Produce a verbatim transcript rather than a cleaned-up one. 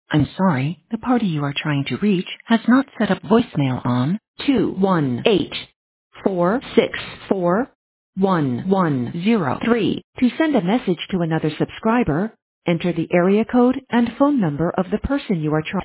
I'm sorry, the party you are trying to reach has not set up voicemail on two one eight four six four one one zero three. To send a message to another subscriber, enter the area code and phone number of the person you are trying